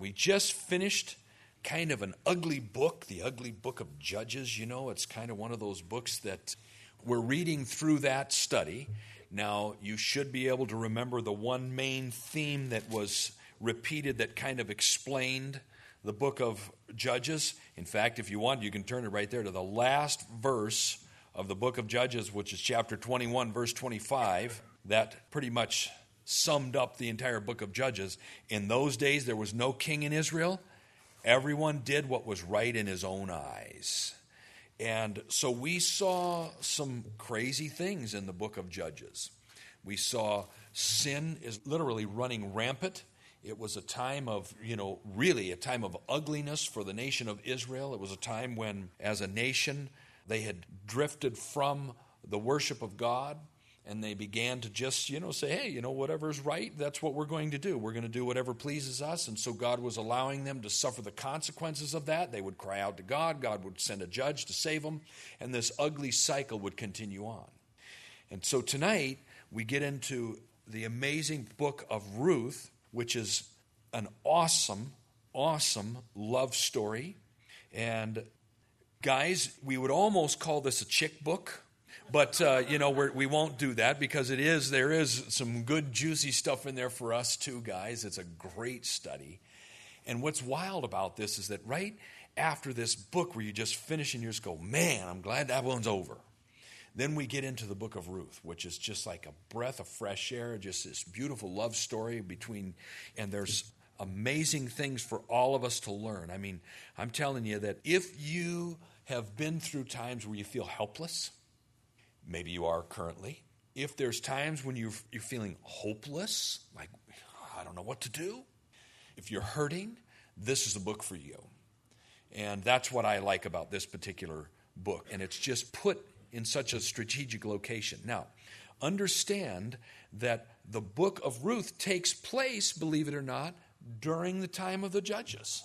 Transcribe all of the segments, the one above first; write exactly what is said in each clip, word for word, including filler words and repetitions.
We just finished kind of an ugly book, the ugly book of Judges. You know, it's kind of one of those books that we're reading through that study. Now, you should be able to remember the one main theme that was repeated that kind of explained the book of Judges. In fact, if you want, you can turn it right there to the last verse of the book of Judges, which is chapter twenty-one, verse twenty-five. That pretty much summed up the entire book of Judges. In those days, there was no king in Israel. Everyone did what was right in his own eyes. And so we saw some crazy things in the book of Judges. We saw sin is literally running rampant. It was a time of, you know, really a time of ugliness for the nation of Israel. It was a time when, as a nation, they had drifted from the worship of God, and they began to just, you know, say, hey, you know, whatever's right, that's what we're going to do. We're going to do whatever pleases us. And so God was allowing them to suffer the consequences of that. They would cry out to God. God would send a judge to save them. And this ugly cycle would continue on. And so tonight, we get into the amazing book of Ruth, which is an awesome, awesome love story. And guys, we would almost call this a chick book. But, uh, you know, we're, we won't do that because it is, there is some good, juicy stuff in there for us too, guys. It's a great study. And what's wild about this is that right after this book where you just finish and you just go, man, I'm glad that one's over. Then we get into the book of Ruth, which is just like a breath of fresh air, just this beautiful love story between, and there's amazing things for all of us to learn. I mean, I'm telling you that if you have been through times where you feel helpless, maybe you are currently. If there's times when you're, you're feeling hopeless, like, I don't know what to do. If you're hurting, this is a book for you. And that's what I like about this particular book. And it's just put in such a strategic location. Now, understand that the book of Ruth takes place, believe it or not, during the time of the Judges.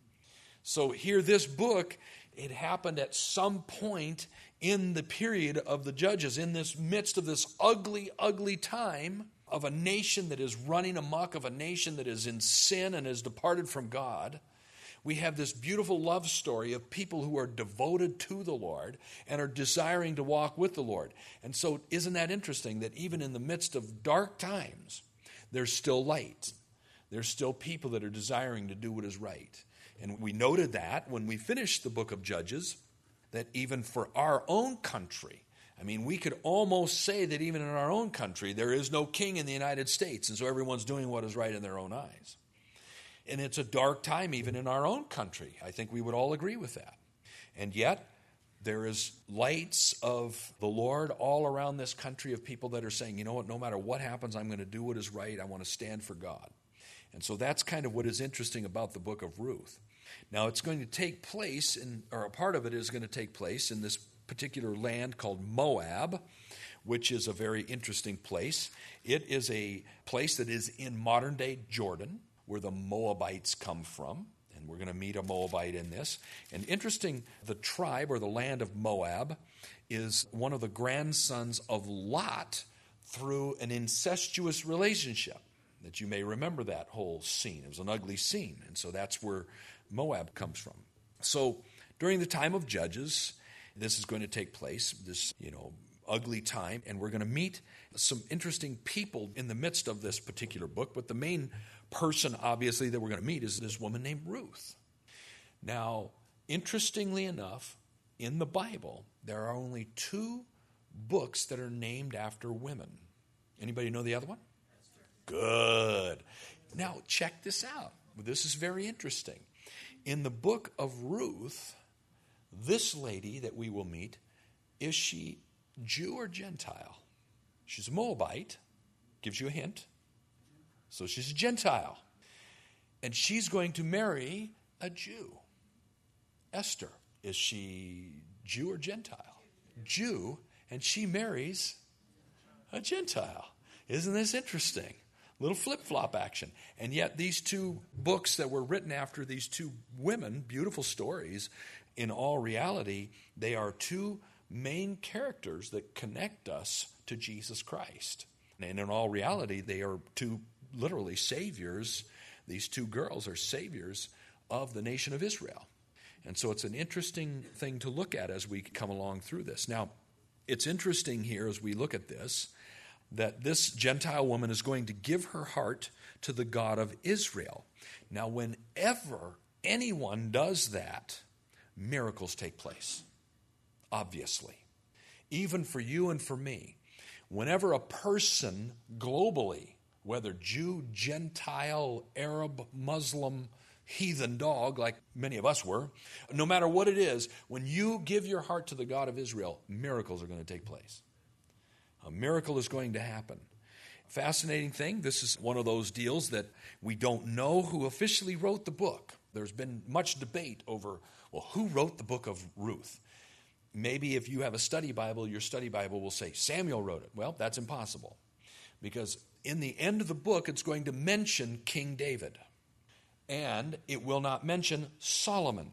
So here, this book, it happened at some point in the period of the Judges, in this midst of this ugly, ugly time of a nation that is running amok, of a nation that is in sin and has departed from God. We have this beautiful love story of people who are devoted to the Lord and are desiring to walk with the Lord. And so isn't that interesting that even in the midst of dark times, there's still light. There's still people that are desiring to do what is right. And we noted that when we finished the book of Judges, that even for our own country, I mean, we could almost say that even in our own country, there is no king in the United States, and so everyone's doing what is right in their own eyes. And it's a dark time even in our own country. I think we would all agree with that. And yet, there is lights of the Lord all around this country of people that are saying, you know what, no matter what happens, I'm going to do what is right. I want to stand for God. And so that's kind of what is interesting about the book of Ruth. Now, it's going to take place, in, or a part of it is going to take place in this particular land called Moab, which is a very interesting place. It is a place that is in modern-day Jordan, where the Moabites come from. And we're going to meet a Moabite in this. And interesting, the tribe or the land of Moab is one of the grandsons of Lot through an incestuous relationship. That you may remember that whole scene. It was an ugly scene. And so that's where Moab comes from. So during the time of Judges, this is going to take place, this, you know, ugly time, and we're going to meet some interesting people in the midst of this particular book. But the main person, obviously, that we're going to meet is this woman named Ruth. Now, interestingly enough, in the Bible, there are only two books that are named after women. Anybody know the other one? Good. Now, check this out. This is very interesting. In the book of Ruth, this lady that we will meet, is she Jew or Gentile? She's a Moabite. Gives you a hint. So she's a Gentile. And she's going to marry a Jew. Esther, is she Jew or Gentile? Jew, and she marries a Gentile. Isn't this interesting? Little flip-flop action. And yet these two books that were written after these two women, beautiful stories, in all reality, they are two main characters that connect us to Jesus Christ. And in all reality, they are two literally saviors these two girls are saviors of the nation of Israel. And so it's an interesting thing to look at as we come along through this. Now, it's interesting here as we look at this, that this Gentile woman is going to give her heart to the God of Israel. Now, whenever anyone does that, miracles take place, obviously. Even for you and for me, whenever a person globally, whether Jew, Gentile, Arab, Muslim, heathen dog, like many of us were, no matter what it is, when you give your heart to the God of Israel, miracles are going to take place. A miracle is going to happen. Fascinating thing, this is one of those deals that we don't know who officially wrote the book. There's been much debate over, well, who wrote the book of Ruth? Maybe if you have a study Bible, your study Bible will say Samuel wrote it. Well, that's impossible, because in the end of the book, it's going to mention King David, and it will not mention Solomon.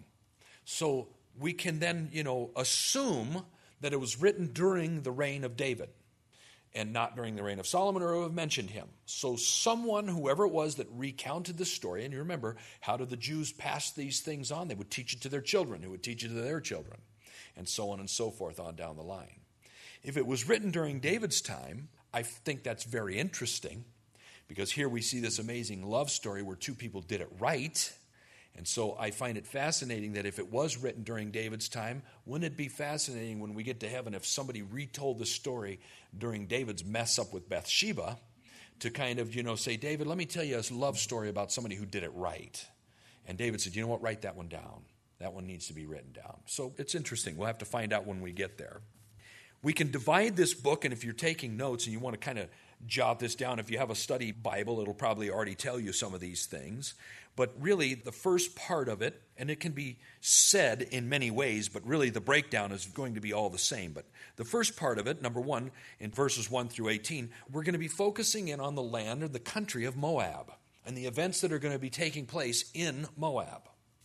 So we can then, you know, assume that it was written during the reign of David and not during the reign of Solomon, or have mentioned him. So someone, whoever it was that recounted the story, and you remember, how did the Jews pass these things on? They would teach it to their children, who would teach it to their children, and so on and so forth on down the line. If it was written during David's time, I think that's very interesting, because here we see this amazing love story where two people did it right. And so I find it fascinating that if it was written during David's time, wouldn't it be fascinating when we get to heaven if somebody retold the story during David's mess up with Bathsheba to kind of, you know, say, David, let me tell you a love story about somebody who did it right. And David said, you know what, write that one down. That one needs to be written down. So it's interesting. We'll have to find out when we get there. We can divide this book, and if you're taking notes and you want to kind of jot this down, if you have a study Bible, it'll probably already tell you some of these things. But really, the first part of it, and it can be said in many ways, but really the breakdown is going to be all the same. But the first part of it, number one, in verses one through eighteen, we're going to be focusing in on the land or the country of Moab and the events that are going to be taking place in Moab.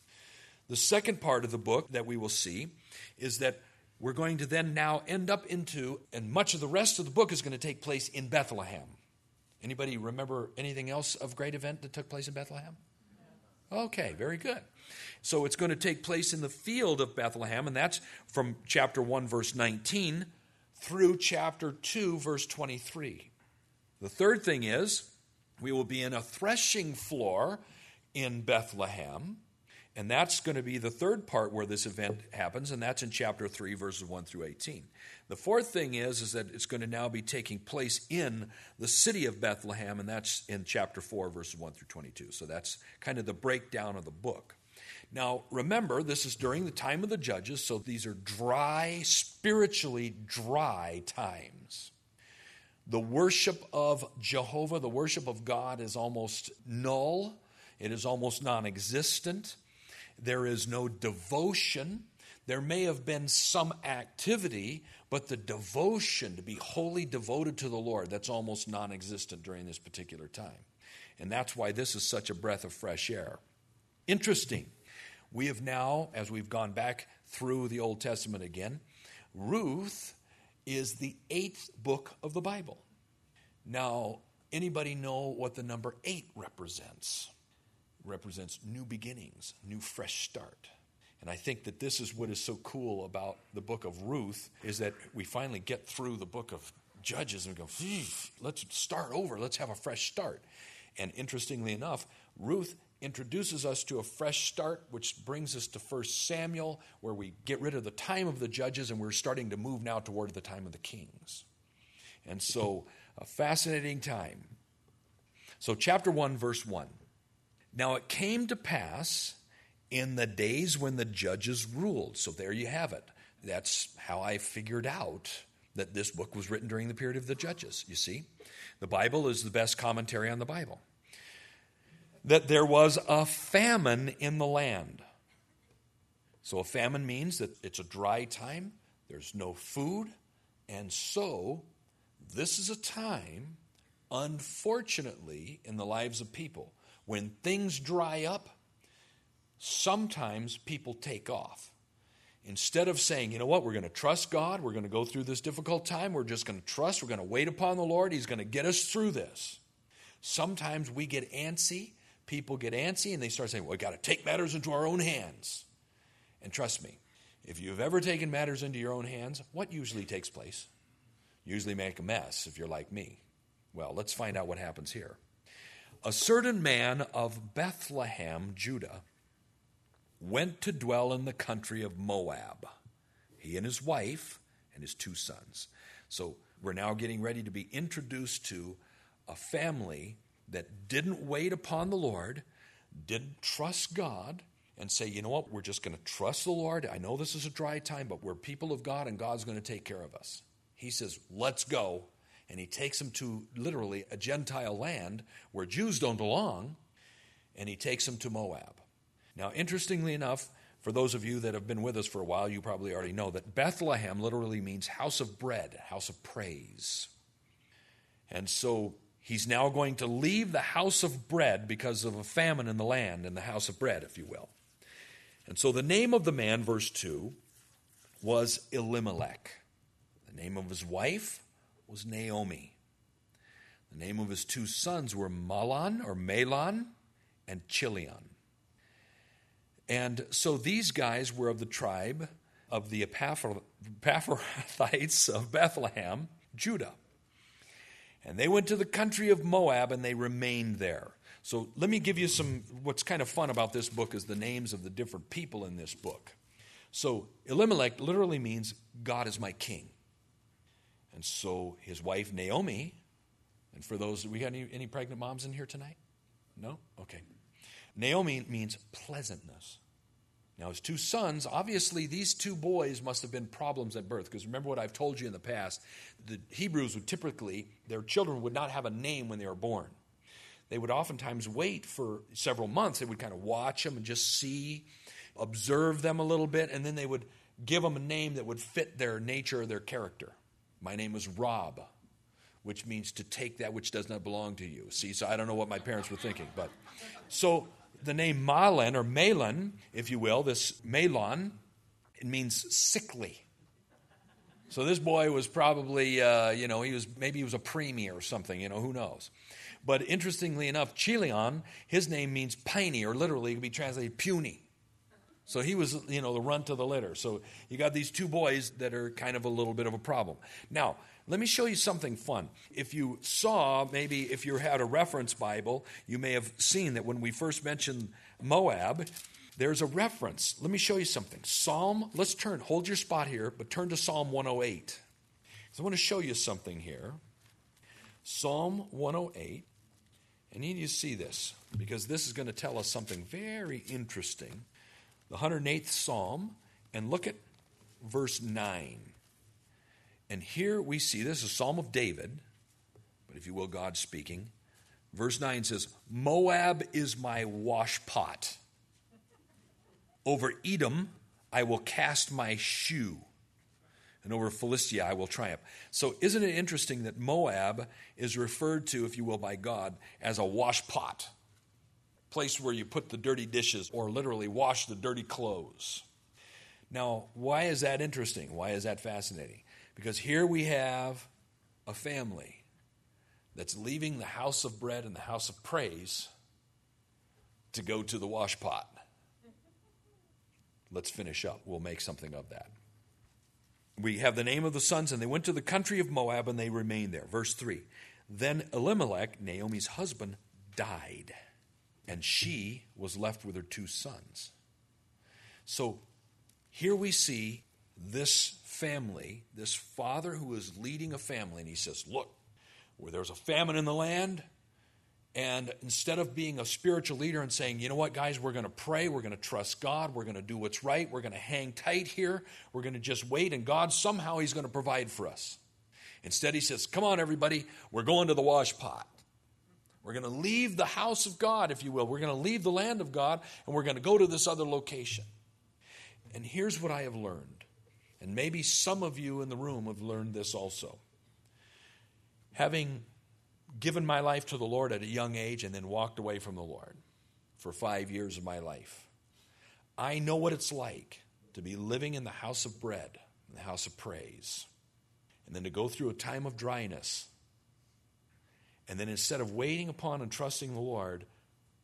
The second part of the book that we will see is that we're going to then now end up into, and much of the rest of the book is going to take place in Bethlehem. Anybody remember anything else of great event that took place in Bethlehem? Okay, very good. So it's going to take place in the field of Bethlehem, and that's from chapter one, verse nineteen, through chapter two, verse twenty-three. The third thing is, we will be in a threshing floor in Bethlehem, and that's going to be the third part where this event happens, and that's in chapter three, verses one through eighteen. The fourth thing is, is that it's going to now be taking place in the city of Bethlehem, and that's in chapter four, verses one through twenty-two. So that's kind of the breakdown of the book. Now, remember, this is during the time of the judges, so these are dry, spiritually dry times. The worship of Jehovah, the worship of God, is almost null. It is almost non-existent. There is no devotion. There may have been some activity, but the devotion, to be wholly devoted to the Lord, that's almost non-existent during this particular time. And that's why this is such a breath of fresh air. Interesting. We have now, as we've gone back through the Old Testament again, Ruth is the eighth book of the Bible. Now, anybody know what the number eight represents? It represents new beginnings, new fresh start. And I think that this is what is so cool about the book of Ruth, is that we finally get through the book of Judges and we go, let's start over, let's have a fresh start. And interestingly enough, Ruth introduces us to a fresh start, which brings us to First Samuel, where we get rid of the time of the judges and we're starting to move now toward the time of the kings. And so, a fascinating time. So chapter one, verse one. Now it came to pass in the days when the judges ruled. So there you have it. That's how I figured out that this book was written during the period of the judges, you see. The Bible is the best commentary on the Bible. That there was a famine in the land. So a famine means that it's a dry time, there's no food, and so this is a time, unfortunately, in the lives of people, when things dry up, sometimes people take off. Instead of saying, you know what, we're going to trust God, we're going to go through this difficult time, we're just going to trust, we're going to wait upon the Lord, He's going to get us through this. Sometimes we get antsy, people get antsy and they start saying, well, we've got to take matters into our own hands. And trust me, if you've ever taken matters into your own hands, what usually takes place? You usually make a mess if you're like me. Well, let's find out what happens here. A certain man of Bethlehem, Judah, went to dwell in the country of Moab, he and his wife and his two sons. So we're now getting ready to be introduced to a family that didn't wait upon the Lord, didn't trust God, and say, you know what, we're just going to trust the Lord. I know this is a dry time, but we're people of God, and God's going to take care of us. He says, let's go. And he takes them to literally a Gentile land where Jews don't belong, and he takes them to Moab. Now, interestingly enough, for those of you that have been with us for a while, you probably already know that Bethlehem literally means house of bread, house of praise. And so he's now going to leave the house of bread because of a famine in the land, in the house of bread, if you will. And so the name of the man, verse two, was Elimelech. The name of his wife was Naomi. The name of his two sons were Mahlon or Mahlon and Chilion. And so these guys were of the tribe of the Epaphrathites of Bethlehem, Judah. And they went to the country of Moab and they remained there. So let me give you some, what's kind of fun about this book is the names of the different people in this book. So Elimelech literally means God is my king. And so his wife Naomi, and for those, we got any, any pregnant moms in here tonight? No? Okay. Naomi means pleasantness. Now his two sons, obviously these two boys must have been problems at birth, because remember what I've told you in the past, the Hebrews would typically, their children would not have a name when they were born. They would oftentimes wait for several months. They would kind of watch them and just see, observe them a little bit, and then they would give them a name that would fit their nature or their character. My name was Rob, which means to take that which does not belong to you. See, so I don't know what my parents were thinking. But so the name Mahlon, or Mahlon, if you will, this Mahlon, it means sickly. So this boy was probably, uh, you know, he was maybe he was a preemie or something, you know, who knows. But interestingly enough, Chilion, his name means piney, or literally it could be translated puny. So he was, you know, the runt of the litter. So you got these two boys that are kind of a little bit of a problem. Now, let me show you something fun. If you saw, maybe if you had a reference Bible, you may have seen that when we first mentioned Moab, there's a reference. Let me show you something. Psalm, let's turn, hold your spot here, but turn to Psalm one oh eight. So I want to show you something here. Psalm one oh eight. I need you to see this, because this is going to tell us something very interesting. The one hundred eighth Psalm, and look at verse nine. And here we see, this is a Psalm of David, but if you will, God speaking. Verse nine says, Moab is my washpot. Over Edom I will cast my shoe, and over Philistia I will triumph. So isn't it interesting that Moab is referred to, if you will, by God as a washpot? Place where you put the dirty dishes, or literally wash the dirty clothes. Now, why is that interesting? Why is that fascinating? Because here we have a family that's leaving the house of bread and the house of praise to go to the washpot. Let's finish up. We'll make something of that. We have the name of the sons, and they went to the country of Moab, and they remained there. Verse three. Then Elimelech, Naomi's husband, died, and she was left with her two sons. So here we see this family, this father who is leading a family, and he says, look, where there's a famine in the land, and instead of being a spiritual leader and saying, you know what, guys, we're going to pray, we're going to trust God, we're going to do what's right, we're going to hang tight here, we're going to just wait, and God, somehow he's going to provide for us. Instead, he says, come on, everybody, we're going to the washpot. We're going to leave the house of God, if you will. We're going to leave the land of God, and we're going to go to this other location. And here's what I have learned. And maybe some of you in the room have learned this also. Having given my life to the Lord at a young age and then walked away from the Lord for five years of my life, I know what it's like to be living in the house of bread, in the house of praise, and then to go through a time of dryness. And then instead of waiting upon and trusting the Lord,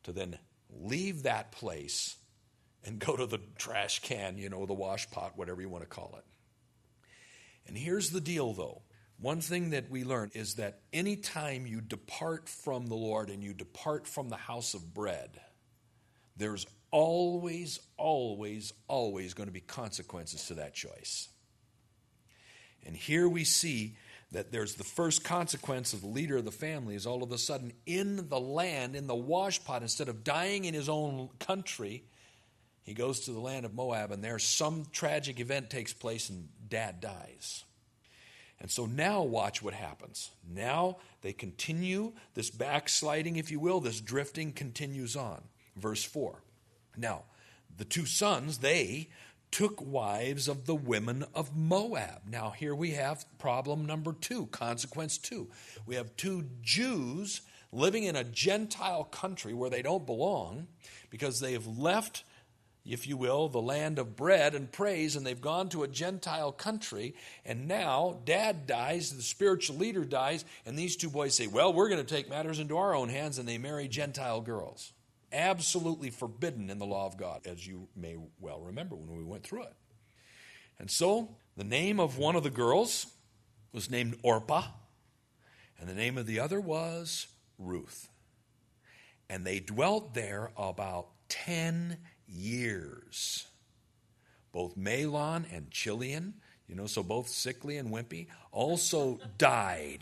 to then leave that place and go to the trash can, you know, the wash pot, whatever you want to call it. And here's the deal, though. One thing that we learn is that anytime you depart from the Lord and you depart from the house of bread, there's always, always, always going to be consequences to that choice. And here we see that there's the first consequence of the leader of the family is all of a sudden in the land, in the wash pot, instead of dying in his own country, he goes to the land of Moab, and there some tragic event takes place and dad dies. And so now watch what happens. Now they continue, this backsliding, if you will, this drifting continues on. Verse four. Now, the two sons, they took wives of the women of Moab. Now here we have problem number two, consequence two. We have two Jews living in a Gentile country where they don't belong because they have left, if you will, the land of bread and praise, and they've gone to a Gentile country, and now dad dies, the spiritual leader dies, and these two boys say, well, we're going to take matters into our own hands, and they marry Gentile girls. Absolutely forbidden in the law of God, as you may well remember when we went through it. And so, the name of one of the girls was named Orpah, and the name of the other was Ruth. And they dwelt there about ten years. Both Mahlon and Chilion, you know, so both sickly and wimpy, also died.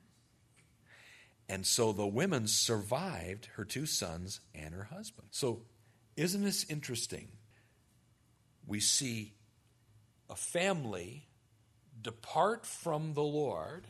And so the women survived her two sons and her husband. So isn't this interesting? We see a family depart from the Lord,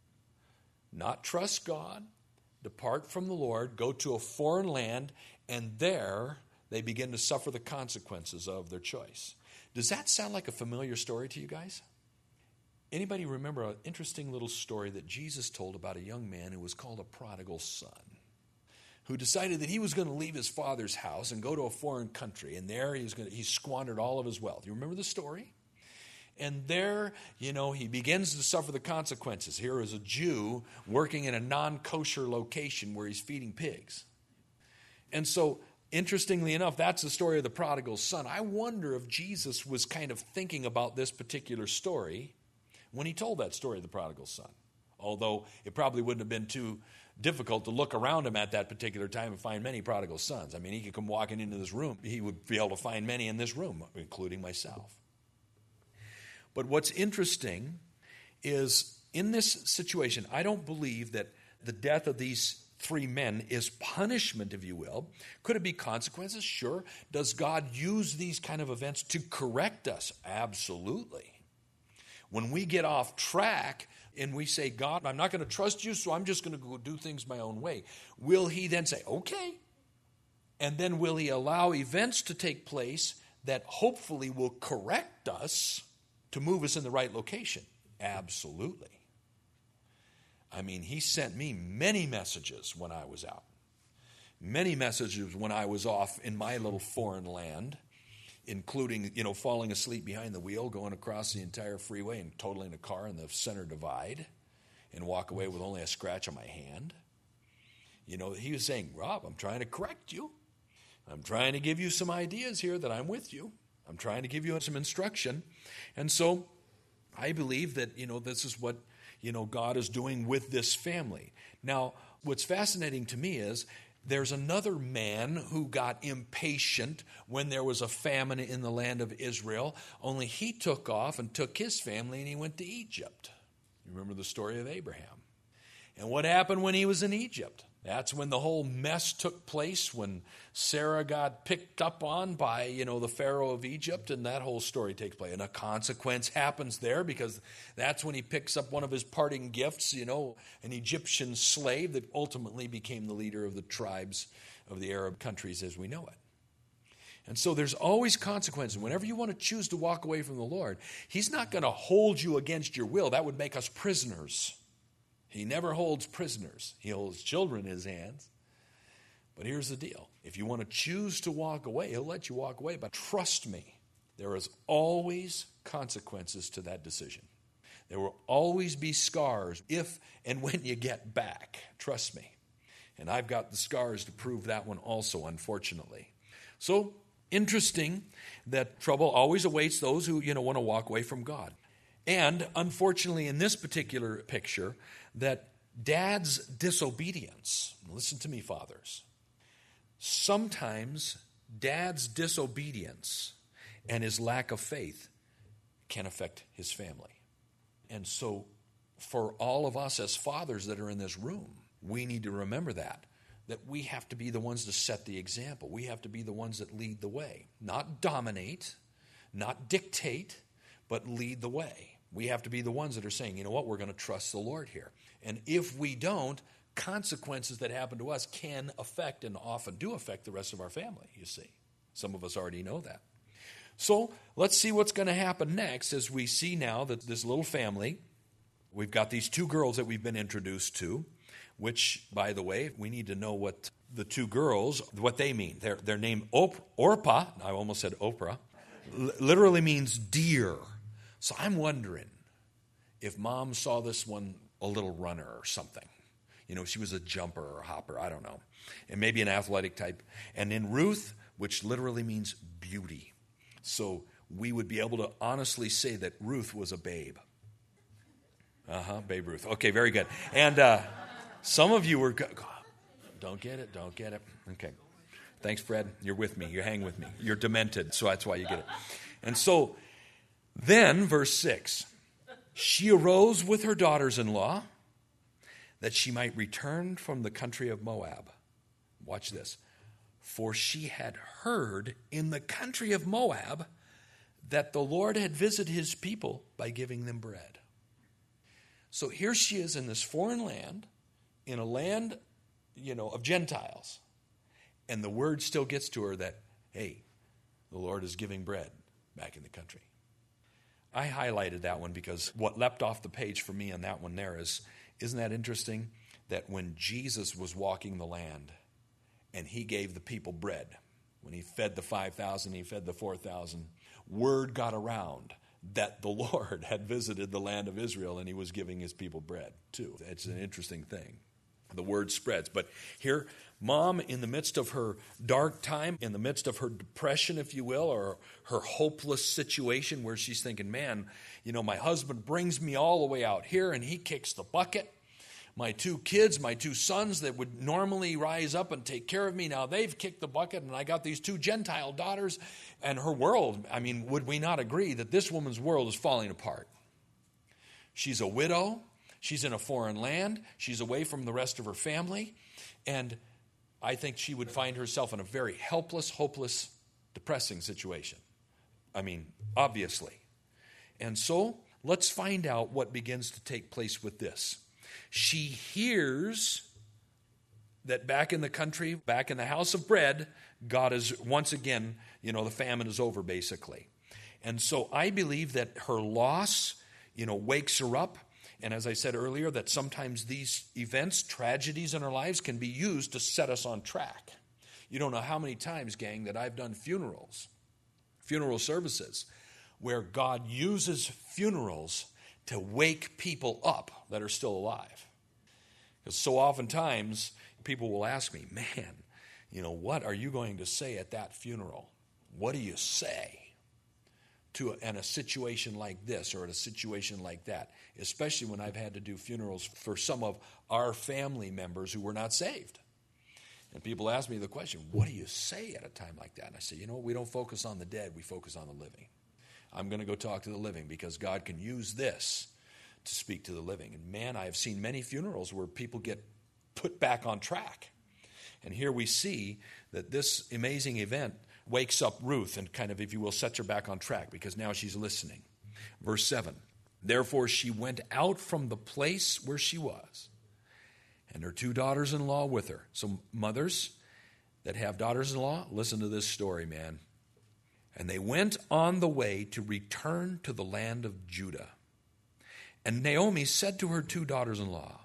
not trust God, depart from the Lord, go to a foreign land, and there they begin to suffer the consequences of their choice. Does that sound like a familiar story to you guys? Anybody remember an interesting little story that Jesus told about a young man who was called a prodigal son, who decided that he was going to leave his father's house and go to a foreign country, and there he was going to, he squandered all of his wealth. You remember the story? And there, you know, he begins to suffer the consequences. Here is a Jew working in a non-kosher location where he's feeding pigs. And so, interestingly enough, that's the story of the prodigal son. I wonder if Jesus was kind of thinking about this particular story when he told that story of the prodigal son. Although it probably wouldn't have been too difficult to look around him at that particular time and find many prodigal sons. I mean, he could come walking into this room. He would be able to find many in this room, including myself. But what's interesting is in this situation, I don't believe that the death of these three men is punishment, if you will. Could it be consequences? Sure. Does God use these kind of events to correct us? Absolutely. When we get off track and we say, God, I'm not going to trust you, so I'm just going to go do things my own way, will he then say, okay? And then will he allow events to take place that hopefully will correct us to move us in the right location? Absolutely. I mean, he sent me many messages when I was out. Many messages when I was off in my little foreign land, including, you know, falling asleep behind the wheel, going across the entire freeway and totaling a car in the center divide and walk away with only a scratch on my hand. You know, he was saying, Rob, I'm trying to correct you. I'm trying to give you some ideas here that I'm with you. I'm trying to give you some instruction. And so I believe that, you know, this is what, you know, God is doing with this family. Now, what's fascinating to me is there's another man who got impatient when there was a famine in the land of Israel, only he took off and took his family and he went to Egypt. You remember the story of Abraham. And what happened when he was in Egypt? That's when the whole mess took place, when Sarah got picked up on by, you know, the Pharaoh of Egypt, and that whole story takes place. And a consequence happens there because that's when he picks up one of his parting gifts, you know, an Egyptian slave that ultimately became the leader of the tribes of the Arab countries as we know it. And so there's always consequences. Whenever you want to choose to walk away from the Lord, he's not going to hold you against your will. That would make us prisoners. He never holds prisoners. He holds children in his hands. But here's the deal. If you want to choose to walk away, he'll let you walk away. But trust me, there is always consequences to that decision. There will always be scars if and when you get back. Trust me. And I've got the scars to prove that one also, unfortunately. So, interesting that trouble always awaits those who, you know, want to walk away from God. And, unfortunately, in this particular picture, that dad's disobedience, listen to me, fathers, sometimes dad's disobedience and his lack of faith can affect his family. And so, for all of us as fathers that are in this room, we need to remember that, that we have to be the ones to set the example. We have to be the ones that lead the way. Not dominate, not dictate, but lead the way. We have to be the ones that are saying, you know what, we're going to trust the Lord here. And if we don't, consequences that happen to us can affect and often do affect the rest of our family, you see. Some of us already know that. So let's see what's going to happen next as we see now that this little family, we've got these two girls that we've been introduced to, which, by the way, we need to know what the two girls, what they mean. They're, they're named Op- Orpah, I almost said Oprah, l- literally means deer. So I'm wondering if mom saw this one a little runner or something. You know, she was a jumper or a hopper, I don't know. And maybe an athletic type. And then Ruth, which literally means beauty. So we would be able to honestly say that Ruth was a babe. Uh-huh, Babe Ruth. Okay, very good. And uh, some of you were, go- don't get it, don't get it. Okay. Thanks, Fred. You're with me. You hang with me. You're demented, so that's why you get it. And so then, verse six, she arose with her daughters-in-law that she might return from the country of Moab. Watch this. For she had heard in the country of Moab that the Lord had visited his people by giving them bread. So here she is in this foreign land, in a land, you know, of Gentiles. And the word still gets to her that, hey, the Lord is giving bread back in the country. I highlighted that one because what leapt off the page for me on that one there is, isn't that interesting that when Jesus was walking the land and he gave the people bread, when he fed the five thousand, he fed the four thousand, word got around that the Lord had visited the land of Israel and he was giving his people bread too. It's an interesting thing. The word spreads. But here, mom, in the midst of her dark time, in the midst of her depression, if you will, or her hopeless situation where she's thinking, man, you know, my husband brings me all the way out here and he kicks the bucket. My two kids, my two sons that would normally rise up and take care of me, now they've kicked the bucket and I got these two Gentile daughters and her world. I mean, would we not agree that this woman's world is falling apart? She's a widow. She's in a foreign land. She's away from the rest of her family. And I think she would find herself in a very helpless, hopeless, depressing situation. I mean, obviously. And so let's find out what begins to take place with this. She hears that back in the country, back in the house of bread, God is once again, you know, the famine is over basically. And so I believe that her loss, you know, wakes her up. And as I said earlier, that sometimes these events, tragedies in our lives can be used to set us on track. You don't know how many times, gang, that I've done funerals, funeral services, where God uses funerals to wake people up that are still alive. Because so oftentimes, people will ask me, man, you know, what are you going to say at that funeral? What do you say to a, in a situation like this or in a situation like that? Especially when I've had to do funerals for some of our family members who were not saved. And people ask me the question, what do you say at a time like that? And I say, you know, we don't focus on the dead, we focus on the living. I'm going to go talk to the living because God can use this to speak to the living. And man, I have seen many funerals where people get put back on track. And here we see that this amazing event wakes up Ruth and kind of, if you will, sets her back on track because now she's listening. Verse seven, therefore she went out from the place where she was, and her two daughters-in-law with her. So mothers that have daughters-in-law, listen to this story, man. And they went on the way to return to the land of Judah. And Naomi said to her two daughters-in-law,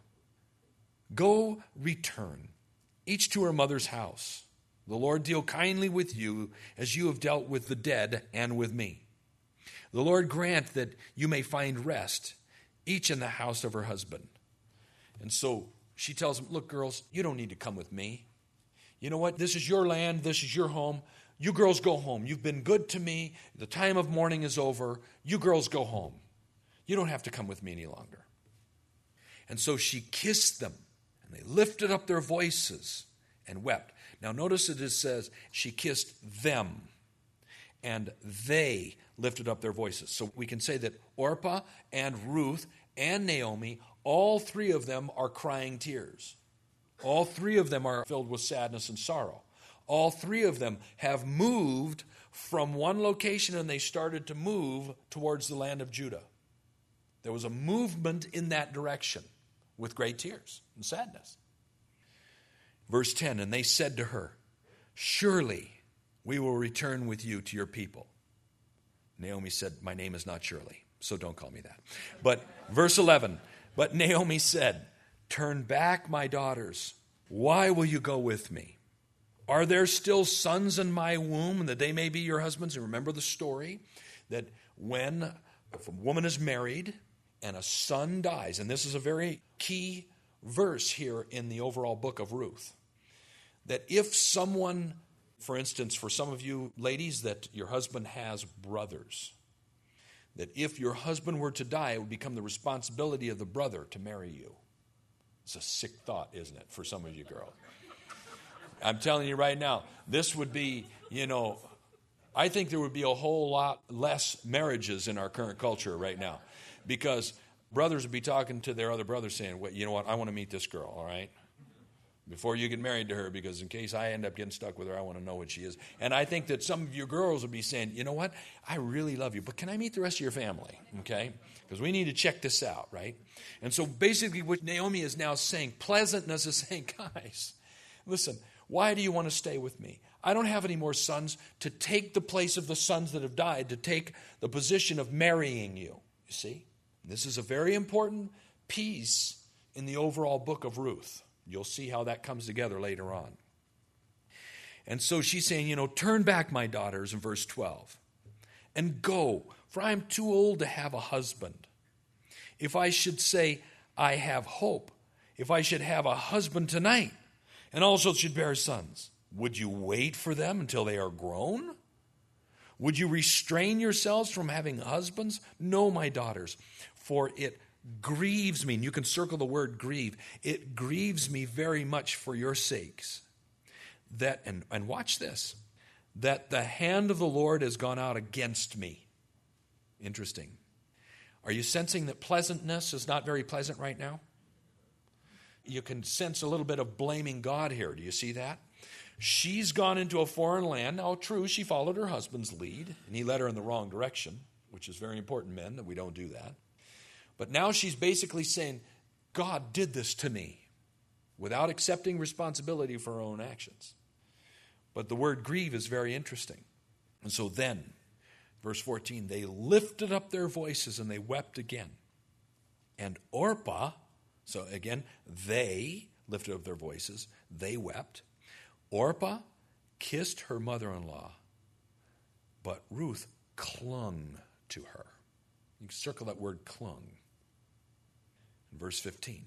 go return, each to her mother's house. The Lord deal kindly with you as you have dealt with the dead and with me. The Lord grant that you may find rest, each in the house of her husband. And so she tells them, look, girls, you don't need to come with me. You know what? This is your land. This is your home. You girls go home. You've been good to me. The time of mourning is over. You girls go home. You don't have to come with me any longer. And so she kissed them, and they lifted up their voices and wept. Now notice that it says she kissed them, and they lifted up their voices. So we can say that Orpah and Ruth and Naomi, all three of them are crying tears. All three of them are filled with sadness and sorrow. All three of them have moved from one location, and they started to move towards the land of Judah. There was a movement in that direction with great tears and sadness. Verse ten, and they said to her, surely we will return with you to your people. Naomi said, my name is not Shirley, so don't call me that. But verse eleven, but Naomi said, turn back, my daughters. Why will you go with me? Are there still sons in my womb that they may be your husbands? And remember the story that when a woman is married and a son dies, and this is a very key verse here in the overall book of Ruth, that if someone, for instance, for some of you ladies, that your husband has brothers, that if your husband were to die, it would become the responsibility of the brother to marry you. It's a sick thought, isn't it, for some of you girls? I'm telling you right now, this would be, you know, I think there would be a whole lot less marriages in our current culture right now, because brothers would be talking to their other brothers saying, well, you know what, I want to meet this girl, all right? Before you get married to her, because in case I end up getting stuck with her, I want to know what she is. And I think that some of you girls would be saying, you know what, I really love you, but can I meet the rest of your family, okay? Because we need to check this out, right? And so basically what Naomi is now saying, pleasantness is saying, guys, listen, why do you want to stay with me? I don't have any more sons to take the place of the sons that have died, to take the position of marrying you. You see? This is a very important piece in the overall book of Ruth. You'll see how that comes together later on. And so she's saying, you know, turn back, my daughters, in verse twelve, and go, for I am too old to have a husband. If I should say, I have hope, if I should have a husband tonight, and also should bear sons, would you wait for them until they are grown? Would you restrain yourselves from having husbands? No, my daughters, for it grieves me, and you can circle the word grieve, it grieves me very much for your sakes, that, and, and watch this, that the hand of the Lord has gone out against me. Interesting. Are you sensing that pleasantness is not very pleasant right now? You can sense a little bit of blaming God here. Do you see that? She's gone into a foreign land. Now, true, she followed her husband's lead, and he led her in the wrong direction, which is very important, men, that we don't do that. But now she's basically saying, God did this to me, without accepting responsibility for her own actions. But the word grieve is very interesting. And so then, verse fourteen, they lifted up their voices and they wept again. And Orpah, so again, they lifted up their voices, they wept. Orpah kissed her mother-in-law, but Ruth clung to her. You can circle that word clung. In verse fifteen.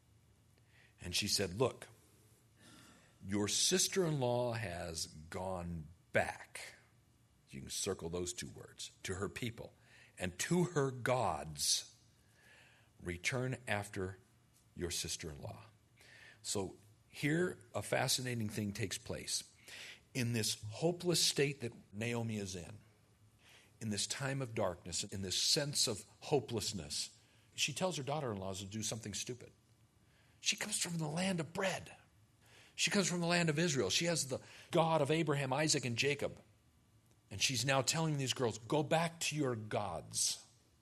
And she said, look, your sister-in-law has gone back. You can circle those two words. To her people and to her gods. Return after your sister-in-law. So here a fascinating thing takes place. In this hopeless state that Naomi is in, in this time of darkness, in this sense of hopelessness, she tells her daughter-in-laws to do something stupid. She comes from the land of bread. She comes from the land of Israel. She has the God of Abraham, Isaac, and Jacob. And she's now telling these girls, go back to your gods.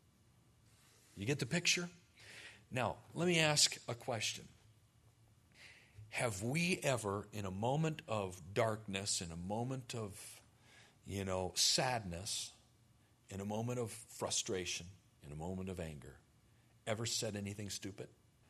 You get the picture? Now, let me ask a question. Have we ever, in a moment of darkness, in a moment of, you know, sadness, in a moment of frustration, in a moment of anger, ever said anything stupid?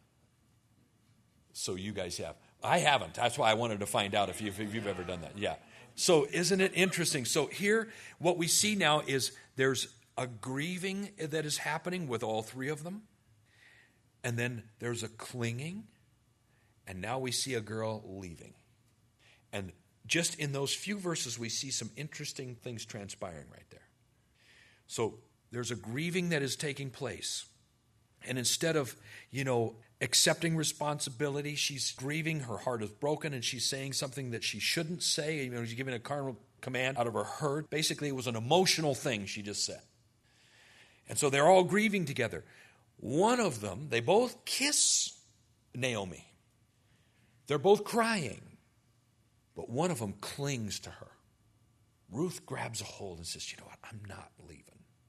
So you guys have. I haven't. That's why I wanted to find out if you've, if you've ever done that. Yeah. So isn't it interesting? So here, what we see now is there's a grieving that is happening with all three of them. And then there's a clinging. And now we see a girl leaving. And just in those few verses, we see some interesting things transpiring right there. So there's a grieving that is taking place. And instead of, you know, accepting responsibility, she's grieving, her heart is broken, and she's saying something that she shouldn't say. You know, she's giving a carnal command out of her hurt. Basically, it was an emotional thing she just said. And so they're all grieving together. One of them, they both kiss Naomi. They're both crying. But one of them clings to her. Ruth grabs a hold and says, you know what, I'm not leaving.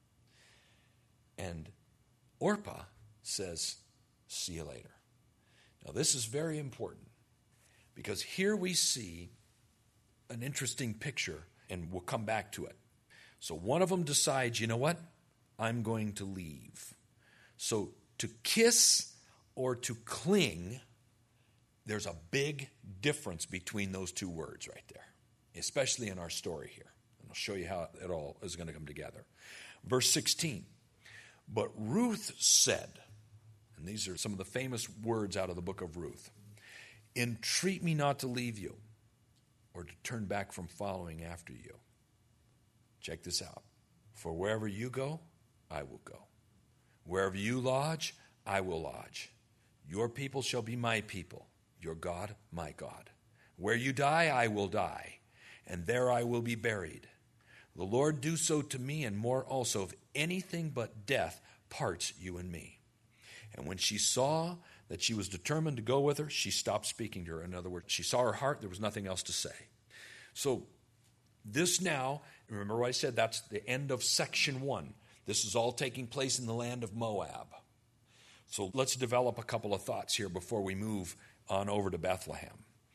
And Orpah says, see you later. Now this is very important because here we see an interesting picture, and we'll come back to it. So one of them decides, you know what, I'm going to leave. So to kiss or to cling, there's a big difference between those two words right there, especially in our story here. And I'll show you how it all is going to come together. Verse sixteen, but Ruth said, and these are some of the famous words out of the book of Ruth, entreat me not to leave you or to turn back from following after you. Check this out. For wherever you go, I will go. Wherever you lodge, I will lodge. Your people shall be my people. Your God, my God. Where you die, I will die, and there I will be buried. The Lord do so to me, and more also, if anything but death parts you and me. And when she saw that she was determined to go with her, she stopped speaking to her. In other words, she saw her heart, there was nothing else to say. So this now, remember what I said, that's the end of section one. This is all taking place in the land of Moab. So let's develop a couple of thoughts here before we move on over to Bethlehem.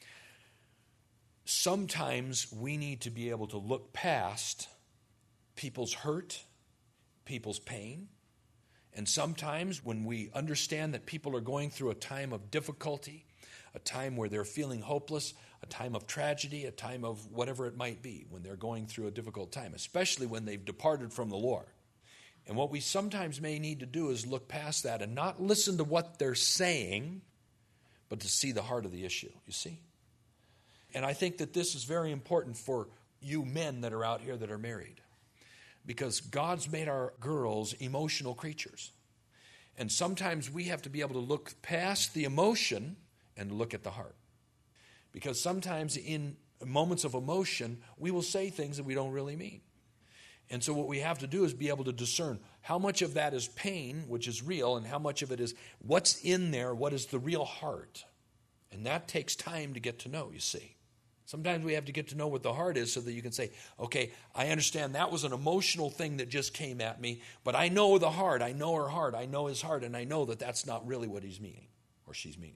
Sometimes we need to be able to look past people's hurt, people's pain, and sometimes when we understand that people are going through a time of difficulty, a time where they're feeling hopeless, a time of tragedy, a time of whatever it might be, when they're going through a difficult time, especially when they've departed from the Lord. And what we sometimes may need to do is look past that and not listen to what they're saying, but to see the heart of the issue, you see? And I think that this is very important for you men that are out here that are married, because God's made our girls emotional creatures. And sometimes we have to be able to look past the emotion and look at the heart. Because sometimes in moments of emotion, we will say things that we don't really mean. And so what we have to do is be able to discern how much of that is pain, which is real, and how much of it is what's in there, what is the real heart. And that takes time to get to know, you see. Sometimes we have to get to know what the heart is so that you can say, okay, I understand that was an emotional thing that just came at me, but I know the heart, I know her heart, I know his heart, and I know that that's not really what he's meaning or she's meaning.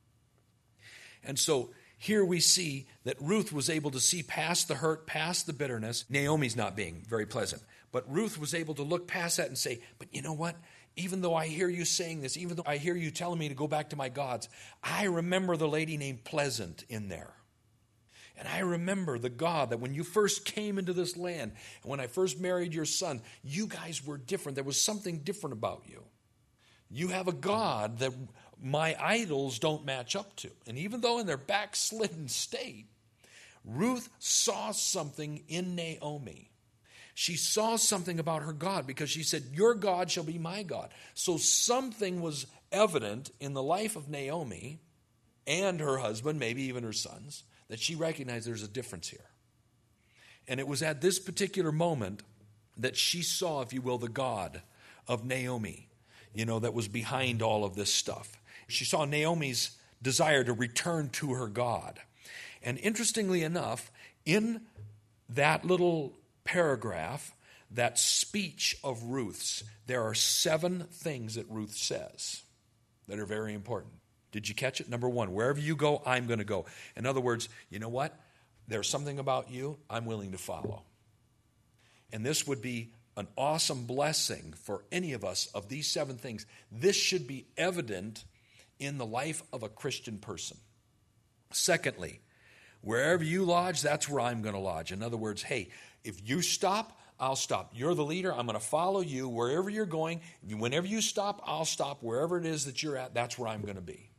And so here we see that Ruth was able to see past the hurt, past the bitterness. Naomi's not being very pleasant. But Ruth was able to look past that and say, but you know what? Even though I hear you saying this, even though I hear you telling me to go back to my gods, I remember the lady named Pleasant in there. And I remember the God that when you first came into this land, and when I first married your son, you guys were different. There was something different about you. You have a God that my idols don't match up to. And even though in their backslidden state, Ruth saw something in Naomi. She saw something about her God because she said, your God shall be my God. So something was evident in the life of Naomi and her husband, maybe even her sons, that she recognized there's a difference here. And it was at this particular moment that she saw, if you will, the God of Naomi, you know, that was behind all of this stuff. She saw Naomi's desire to return to her God. And interestingly enough, in that little paragraph, that speech of Ruth's, there are seven things that Ruth says that are very important. Did you catch it? Number one, wherever you go, I'm going to go. In other words, you know what? There's something about you I'm willing to follow. And this would be an awesome blessing for any of us of these seven things. This should be evident in the life of a Christian person. Secondly, wherever you lodge, that's where I'm going to lodge. In other words, hey, if you stop, I'll stop. You're the leader. I'm going to follow you wherever you're going. Whenever you stop, I'll stop. Wherever it is that you're at, that's where I'm going to be.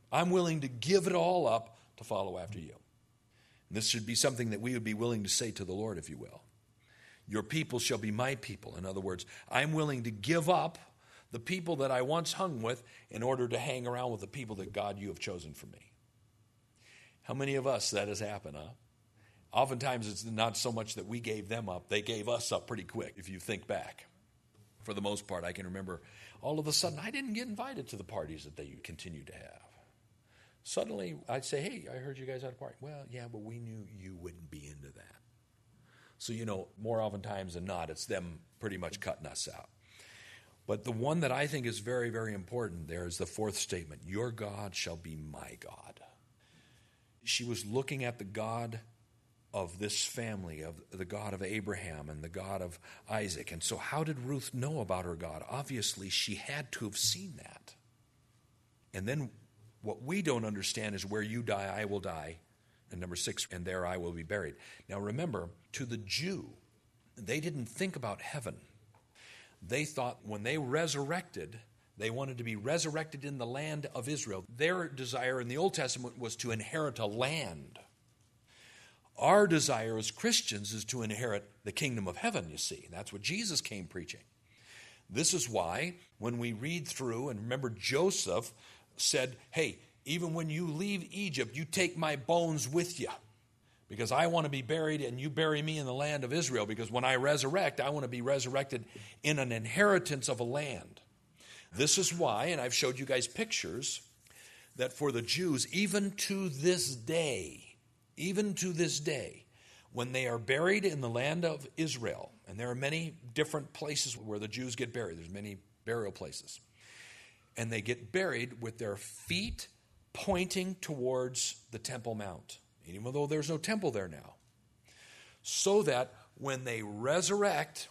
I'm willing to give it all up to follow after you. And this should be something that we would be willing to say to the Lord, if you will. Your people shall be my people. In other words, I'm willing to give up the people that I once hung with in order to hang around with the people that God you have chosen for me. How many of us that has happened, huh? Oftentimes it's not so much that we gave them up. They gave us up pretty quick, if you think back. For the most part, I can remember all of a sudden I didn't get invited to the parties that they continued to have. Suddenly I'd say, hey, I heard you guys had a party. Well, yeah, but we knew you wouldn't be into that. So, you know, more oftentimes than not, it's them pretty much cutting us out. But the one that I think is very, very important there is the fourth statement. Your God shall be my God. She was looking at the God of this family, of the God of Abraham and the God of Isaac. And so how did Ruth know about her God? Obviously, she had to have seen that. And then what we don't understand is where you die, I will die. And number six, and there I will be buried. Now remember, to the Jew, they didn't think about heaven. They thought when they resurrected, they wanted to be resurrected in the land of Israel. Their desire in the Old Testament was to inherit a land. Our desire as Christians is to inherit the kingdom of heaven, you see. That's what Jesus came preaching. This is why when we read through, and remember Joseph said, hey, even when you leave Egypt, you take my bones with you because I want to be buried and you bury me in the land of Israel because when I resurrect, I want to be resurrected in an inheritance of a land. This is why, and I've showed you guys pictures, that for the Jews, even to this day, even to this day, when they are buried in the land of Israel, and there are many different places where the Jews get buried, there's many burial places, and they get buried with their feet pointing towards the Temple Mount, even though there's no temple there now, so that when they resurrect,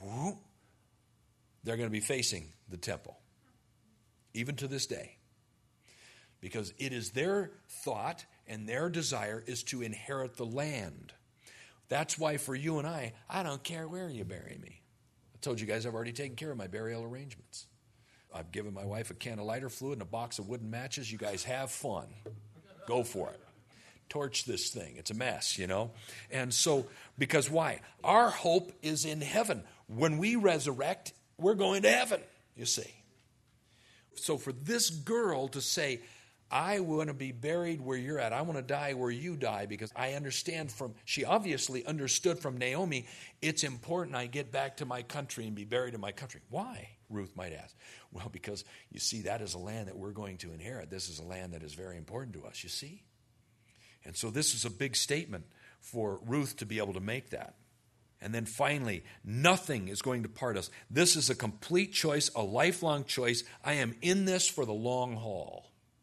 they're going to be facing the temple, even to this day, because it is their thought and their desire is to inherit the land. That's why for you and I, I don't care where you bury me. I told you guys I've already taken care of my burial arrangements. I've given my wife a can of lighter fluid and a box of wooden matches. You guys have fun. Go for it. Torch this thing. It's a mess, you know. And so, because why? Our hope is in heaven. When we resurrect, we're going to heaven, you see. So for this girl to say, I want to be buried where you're at. I want to die where you die because I understand from, she obviously understood from Naomi, it's important I get back to my country and be buried in my country. Why? Ruth might ask. Well, because you see, that is a land that we're going to inherit. This is a land that is very important to us, you see? And so this is a big statement for Ruth to be able to make that. And then finally, nothing is going to part us. This is a complete choice, a lifelong choice. I am in this for the long haul.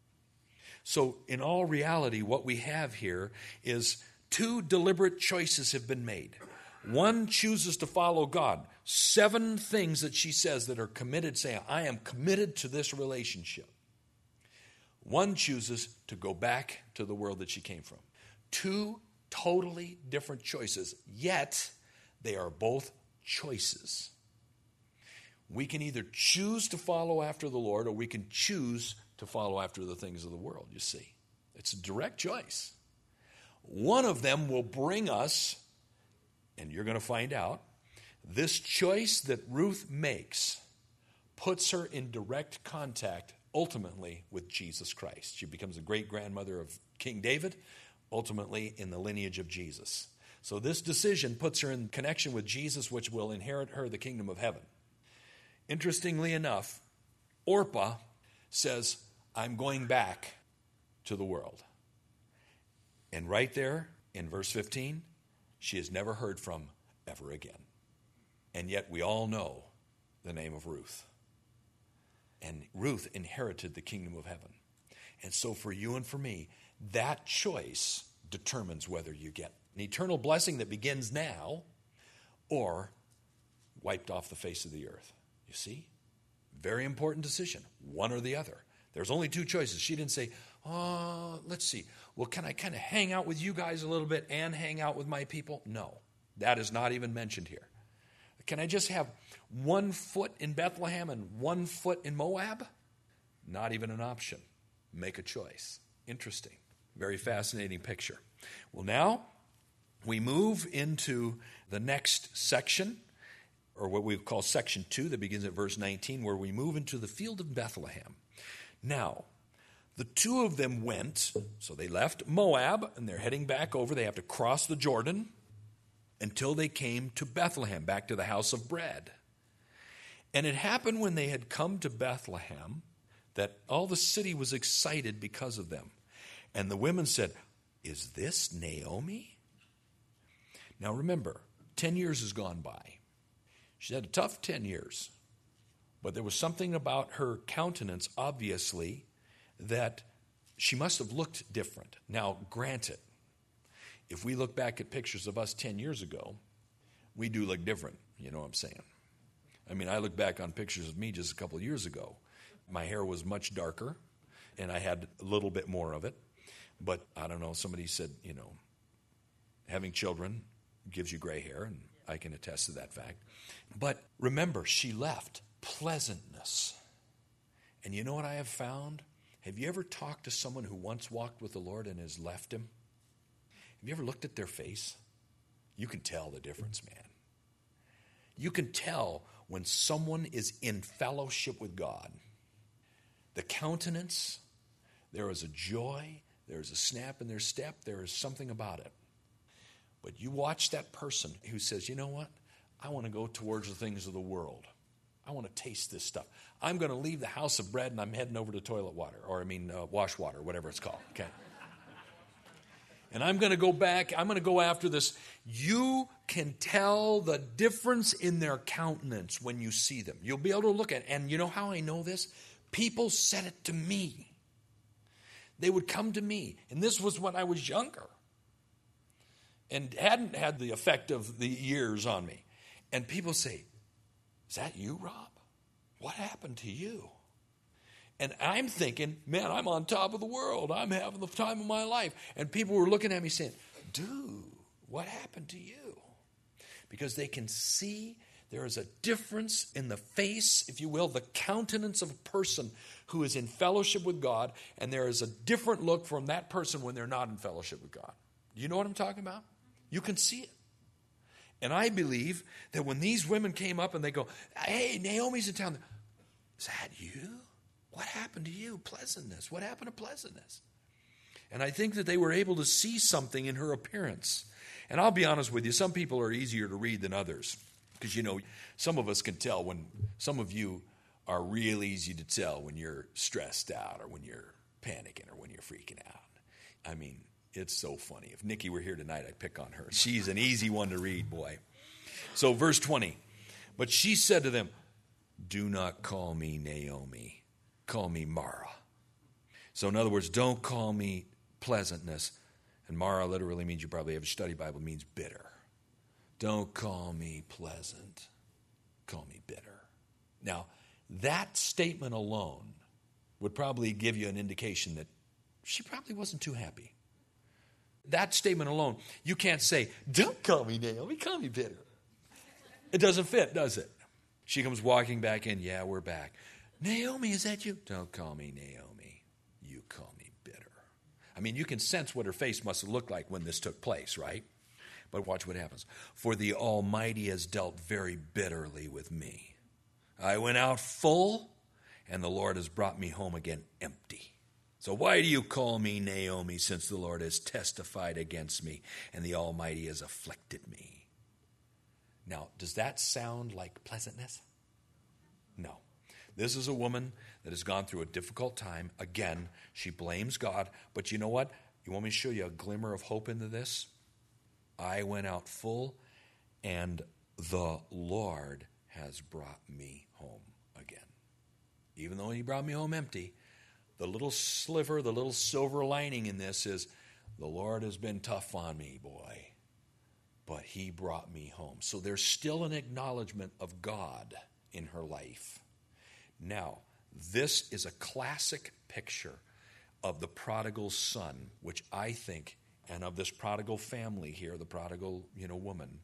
So in all reality, what we have here is two deliberate choices have been made. One chooses to follow God. Seven things that she says that are committed, saying, I am committed to this relationship. One chooses to go back to the world that she came from. Two totally different choices, yet they are both choices. We can either choose to follow after the Lord or we can choose to follow after the things of the world, you see. It's a direct choice. One of them will bring us, and you're going to find out, this choice that Ruth makes puts her in direct contact ultimately with Jesus Christ. She becomes the great-grandmother of King David, ultimately in the lineage of Jesus. So this decision puts her in connection with Jesus, which will inherit her the kingdom of heaven. Interestingly enough, Orpah says, I'm going back to the world. And right there in verse fifteen, she is never heard from ever again. And yet we all know the name of Ruth. And Ruth inherited the kingdom of heaven. And so for you and for me, that choice determines whether you get an eternal blessing that begins now or wiped off the face of the earth. You see? Very important decision, one or the other. There's only two choices. She didn't say, oh, let's see. Well, can I kind of hang out with you guys a little bit and hang out with my people? No, that is not even mentioned here. Can I just have one foot in Bethlehem and one foot in Moab? Not even an option. make a choice. Interesting. Very fascinating picture. Well, now we move into the next section, or what we call section two, that begins at verse nineteen, where we move into the field of Bethlehem. Now, the two of them went, so they left Moab, and they're heading back over. They have to cross the Jordan until they came to Bethlehem, back to the house of bread. And it happened when they had come to Bethlehem that all the city was excited because of them. And the women said, "Is this Naomi?" Now remember, ten years has gone by. She had a tough ten years. But there was something about her countenance, obviously, that she must have looked different. Now, granted, if we look back at pictures of us ten years ago, we do look different. You know what I'm saying? I mean, I look back on pictures of me just a couple of years ago. My hair was much darker, and I had a little bit more of it. But I don't know, somebody said, you know, having children gives you gray hair, and I can attest to that fact. But remember, she left pleasantness. And you know what I have found? Have you ever talked to someone who once walked with the Lord and has left him? Have you ever looked at their face? You can tell the difference, man. You can tell when someone is in fellowship with God. The countenance, there is a joy, there is a snap in their step, there is something about it. But you watch that person who says, you know what? I want to go towards the things of the world. I want to taste this stuff. I'm going to leave the house of bread and I'm heading over to toilet water, or I mean uh, wash water, whatever it's called. Okay. And I'm going to go back. I'm going to go after this. You can tell the difference in their countenance when you see them. You'll be able to look at it. And you know how I know this? People said it to me. They would come to me. And this was when I was younger and hadn't had the effect of the years on me. And people say, "Is that you, Rob? What happened to you?" And I'm thinking, man, I'm on top of the world. I'm having the time of my life. And people were looking at me saying, "Dude, what happened to you?" Because they can see there is a difference in the face, if you will, the countenance of a person who is in fellowship with God, and there is a different look from that person when they're not in fellowship with God. Do you know what I'm talking about? You can see it. And I believe that when these women came up and they go, "Hey, Naomi's in town." "Is that you? What happened to you? Pleasantness. What happened to pleasantness?" And I think that they were able to see something in her appearance. And I'll be honest with you, some people are easier to read than others. Because, you know, some of us can tell when, some of you are real easy to tell when you're stressed out or when you're panicking or when you're freaking out. I mean, it's so funny. If Nikki were here tonight, I'd pick on her. She's an easy one to read, boy. So verse twenty, "But she said to them, 'Do not call me Naomi. Call me Mara.'" So in other words, don't call me pleasantness. And Mara literally means, you probably have a study Bible, means bitter. Don't call me pleasant. Call me bitter. Now, that statement alone would probably give you an indication that she probably wasn't too happy. That statement alone, you can't say, "Don't call me Naomi, call me bitter." It doesn't fit, does it? She comes walking back in. "Yeah, we're back." "Naomi, is that you?" "Don't call me Naomi. You call me bitter." I mean, you can sense what her face must have looked like when this took place, right? But watch what happens. "For the Almighty has dealt very bitterly with me. I went out full, and the Lord has brought me home again empty. So why do you call me Naomi, since the Lord has testified against me, and the Almighty has afflicted me?" Now, does that sound like pleasantness? No. This is a woman that has gone through a difficult time. Again, she blames God. But you know what? You want me to show you a glimmer of hope into this? "I went out full, and the Lord has brought me home again." Even though he brought me home empty, the little sliver, the little silver lining in this is, the Lord has been tough on me, boy, but he brought me home. So there's still an acknowledgement of God in her life. Now, this is a classic picture of the prodigal son, which I think, and of this prodigal family here, the prodigal, you know, woman.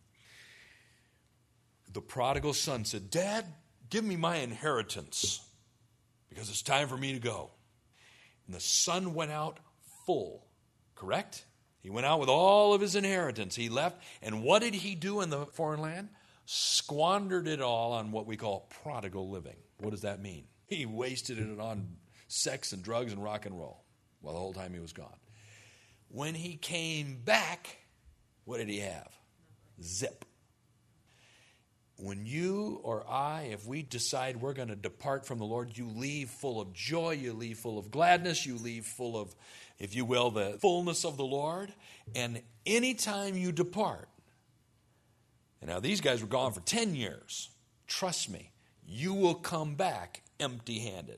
The prodigal son said, "Dad, give me my inheritance because it's time for me to go." And the son went out full, correct? He went out with all of his inheritance. He left, and what did he do in the foreign land? Squandered it all on what we call prodigal living. What does that mean? He wasted it on sex and drugs and rock and roll. Well, the whole time he was gone. When he came back, what did he have? Zip. When you or I, if we decide we're going to depart from the Lord, you leave full of joy, you leave full of gladness, you leave full of, if you will, the fullness of the Lord. And anytime you depart, and now these guys were gone for ten years, trust me, you will come back empty-handed.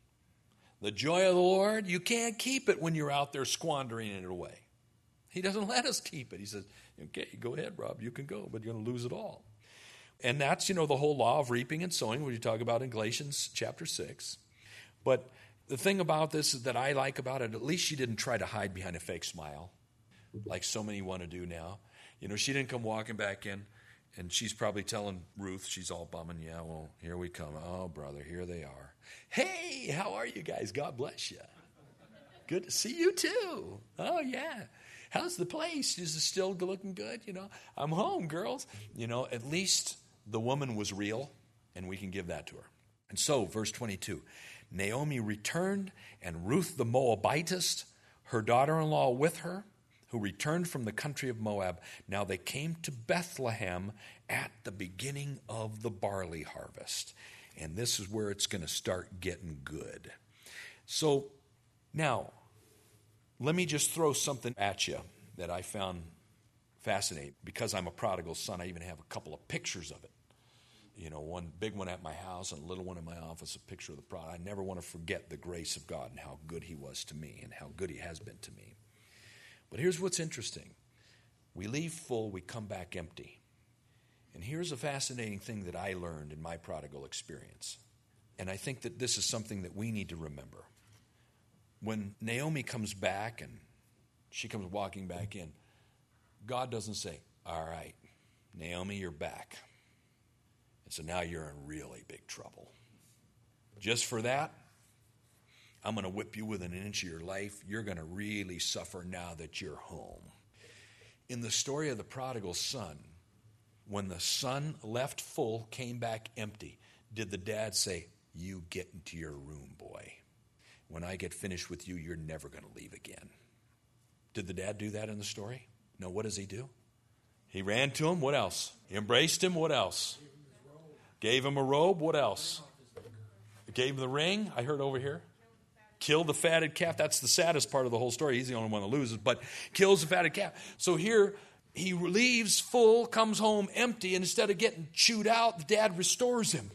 The joy of the Lord, you can't keep it when you're out there squandering it away. He doesn't let us keep it. He says, okay, go ahead, Rob, you can go, but you're going to lose it all. And that's, you know, the whole law of reaping and sowing, which you talk about in Galatians chapter six. But the thing about this is that I like about it, at least she didn't try to hide behind a fake smile, like so many want to do now. You know, she didn't come walking back in, and she's probably telling Ruth, she's all bumming, yeah, well, here we come. Oh, brother, here they are. Hey, how are you guys? God bless you. Good to see you too. Oh, yeah. How's the place? Is it still looking good? You know, I'm home, girls. You know, at least the woman was real, and we can give that to her. And so, verse twenty-two, Naomi returned, and Ruth the Moabitess, her daughter-in-law with her, who returned from the country of Moab. Now they came to Bethlehem at the beginning of the barley harvest. And this is where it's going to start getting good. So, now, let me just throw something at you that I found fascinating. Because I'm a prodigal son, I even have a couple of pictures of it. You know, one big one at my house and a little one in my office, a picture of the prodigal. I never want to forget the grace of God and how good he was to me and how good he has been to me. But here's what's interesting. We leave full, we come back empty. And here's a fascinating thing that I learned in my prodigal experience. And I think that this is something that we need to remember. When Naomi comes back and she comes walking back in, God doesn't say, all right, Naomi, you're back. And so now you're in really big trouble. Just for that, I'm going to whip you within an inch of your life. You're going to really suffer now that you're home. In the story of the prodigal son, when the son left full, came back empty, did the dad say, you get into your room, boy. When I get finished with you, you're never going to leave again. Did the dad do that in the story? No, what does he do? He ran to him. What else? He embraced him. What else? Gave him a robe. What else? Gave him the ring. I heard over here. Killed the fatted calf. That's the saddest part of the whole story. He's the only one that loses, but kills the fatted calf. So here he leaves full, comes home empty, and instead of getting chewed out, the dad restores him.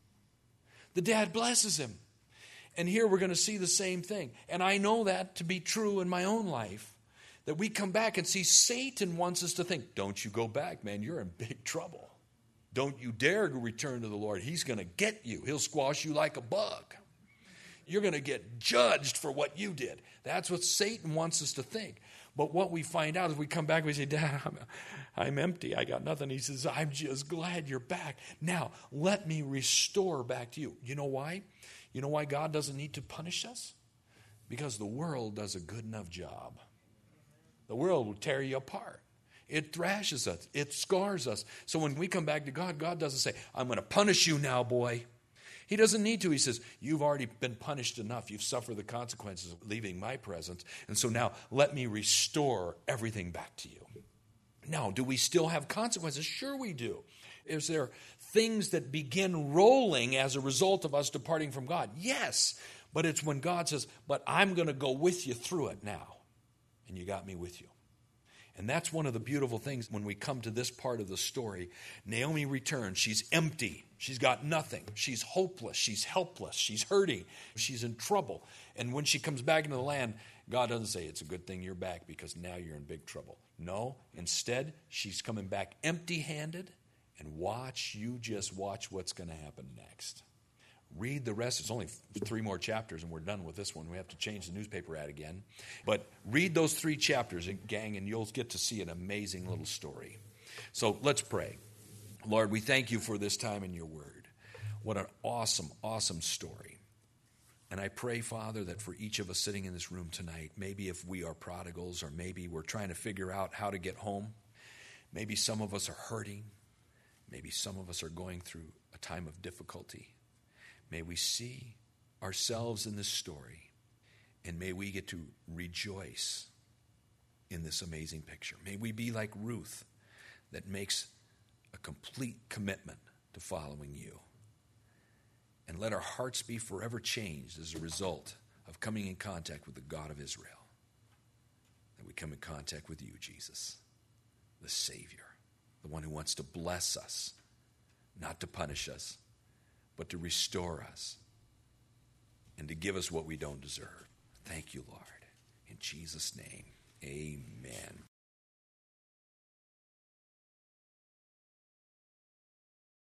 The dad blesses him. And here we're going to see the same thing. And I know that to be true in my own life. That we come back and see Satan wants us to think, don't you go back, man. You're in big trouble. Don't you dare to return to the Lord. He's going to get you. He'll squash you like a bug. You're going to get judged for what you did. That's what Satan wants us to think. But what we find out is we come back and we say, Dad, I'm, I'm empty. I got nothing. He says, I'm just glad you're back. Now, let me restore back to you. You know why? You know why God doesn't need to punish us? Because the world does a good enough job. The world will tear you apart. It thrashes us. It scars us. So when we come back to God, God doesn't say, I'm going to punish you now, boy. He doesn't need to. He says, you've already been punished enough. You've suffered the consequences of leaving my presence. And so now let me restore everything back to you. Now, do we still have consequences? Sure we do. Is there things that begin rolling as a result of us departing from God? Yes. But it's when God says, but I'm going to go with you through it now. And you got me with you. And that's one of the beautiful things when we come to this part of the story. Naomi returns. She's empty. She's got nothing. She's hopeless. She's helpless. She's hurting. She's in trouble. And when she comes back into the land, God doesn't say, it's a good thing you're back because now you're in big trouble. No, instead, she's coming back empty-handed. And watch, you just watch what's going to happen next. Read the rest. It's only three more chapters and we're done with this one. We have to change the newspaper ad again. But read those three chapters, gang, and you'll get to see an amazing little story. So let's pray. Lord, we thank you for this time in your word. What an awesome, awesome story. And I pray, Father, that for each of us sitting in this room tonight, maybe if we are prodigals or maybe we're trying to figure out how to get home, maybe some of us are hurting, maybe some of us are going through a time of difficulty. May we see ourselves in this story, and may we get to rejoice in this amazing picture. May we be like Ruth, that makes a complete commitment to following you. And let our hearts be forever changed as a result of coming in contact with the God of Israel. That we come in contact with you, Jesus, the Savior, the one who wants to bless us, not to punish us, but to restore us and to give us what we don't deserve. Thank you, Lord. In Jesus' name, amen.